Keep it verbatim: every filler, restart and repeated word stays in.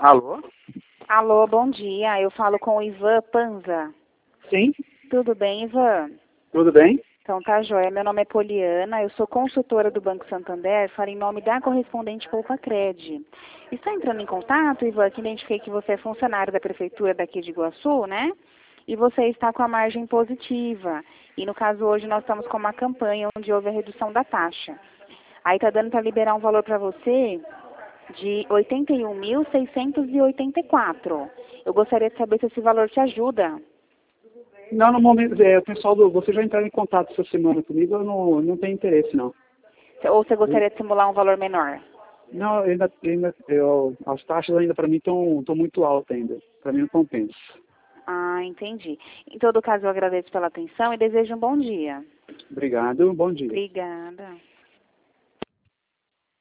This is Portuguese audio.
Alô? Alô, bom dia. Eu falo com o Ivan Panza. Sim, Tudo bem, Ivan? tudo bem? Então tá joia. Meu nome é Poliana, eu sou consultora do Banco Santander, falo em nome da correspondente Poupacred. Estou entrando em contato, Ivan, que identifiquei que você é funcionário da prefeitura daqui de Iguaçu, né? E você está com a margem positiva. E no caso hoje nós estamos com uma campanha onde houve a redução da taxa. Aí tá dando para liberar um valor para você de oitenta e um mil seiscentos e oitenta e quatro. Eu gostaria de saber se esse valor te ajuda. Não, no momento, é, o pessoal do, você já entraram em contato essa semana comigo, eu não, não tenho interesse, não. Ou você gostaria de simular um valor menor? Não, eu ainda, ainda eu, as taxas ainda para mim estão muito altas ainda. Para mim não compensa. Ah, entendi. Em todo caso, eu agradeço pela atenção e desejo um bom dia. Obrigado, bom dia. Obrigada.